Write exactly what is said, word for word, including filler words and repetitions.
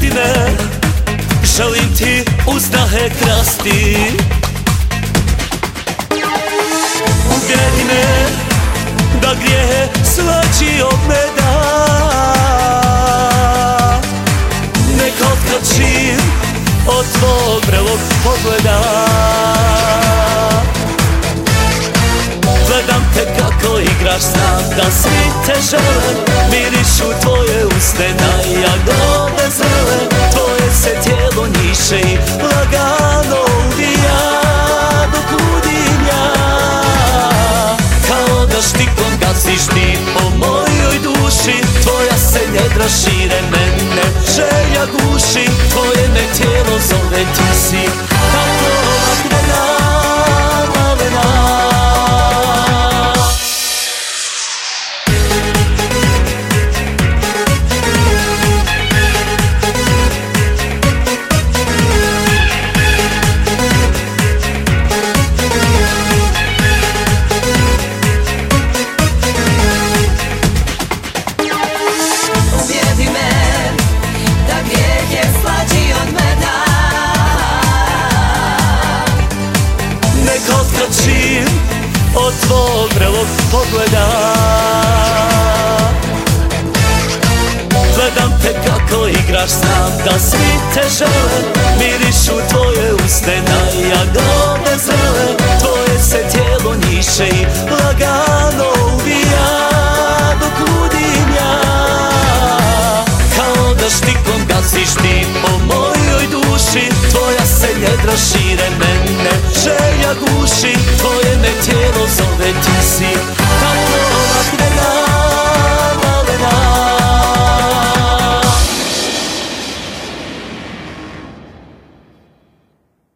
jedine, želim ti uzdahe krasti. Ubijedi me da grijehe slađi od meda, neka otkačim od tvog vrelog pogleda. Gledam te kako igraš, znam da svi te žele, mirišu tvoje usne na jagode zrele. Tvoje se tijelo njiše i lagano uvija dok ludim ja. Kao da štikom gaziš ti po mojoj duši, tvoja se njedra šire, mene želja guši. Tvoje me tijelo zove, ti si tako vatrena, malena. Od tvog vrelog pogleda gledam te kako igraš, znam da svi te žele, mirišu tvoje usne na jagode zrele. Tvoje se tijelo njiše i lagano uvija dok ludim ja. Kao da štikom gaziš ti po mojoj duši, tvoja se njedra šire, mene želja guši. Tvoje